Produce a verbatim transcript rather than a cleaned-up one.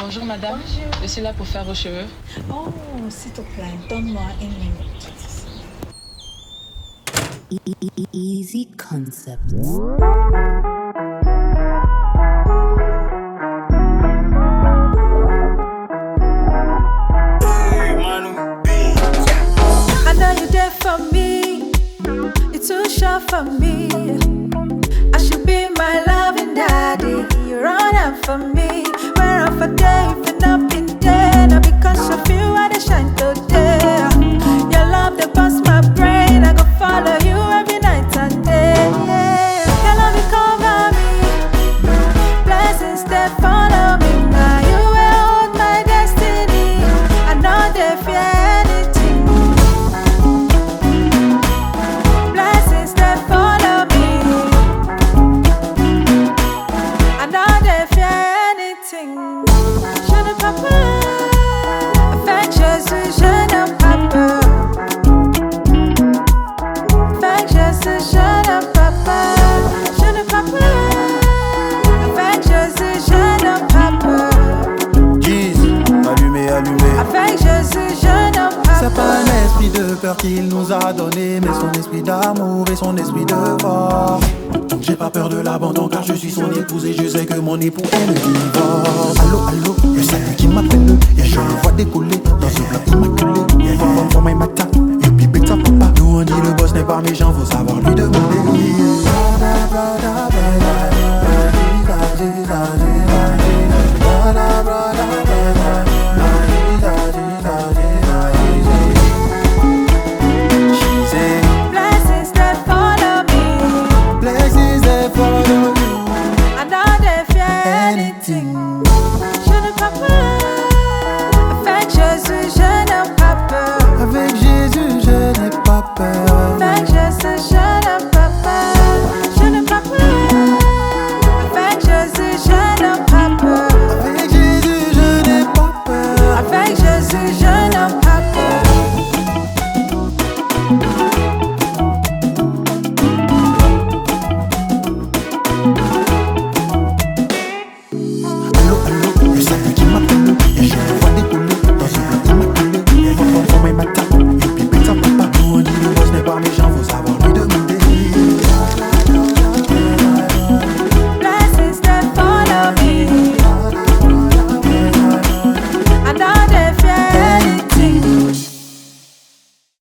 Bonjour madame, Bonjour. je suis là pour faire vos cheveux. Oh, s'il te plaît, donne-moi une minute. Easy Concept. I know you're there for me. You're too sure for me. I should be my loving daddy. You're on up for me. Where I'm for day, if you're not been there. Now because of you, I dey shine today. Your love, they bust my brain. I go follow you every night and day. Your love, you cover me. Blessings, they follow me. Now you will hold my destiny. I know they fear anything. Blessings, they follow me. I know they fear anything. Je ne peux pas. Avec Jésus, je ne peux pas. Avec Jésus, je ne peux pas. Je ne peux pas. Avec Jésus, je ne peux pas. Jeez, allumé, allumé. Avec Jésus, je ne peux pas. C'est pas un esprit de peur qu'il nous a donné, mais son esprit d'amour et son esprit de force. Donc j'ai pas peur de l'abandon car je suis son épouse et je sais que mon époux est le divorce. Allô, allô, y'a celui qui m'appelle, y'a je le vois décoller dans ce bloc immaculé. Y'a y'a for my matin, you be better papa. Nous on dit le boss n'est pas méchant, faut savoir lui demander.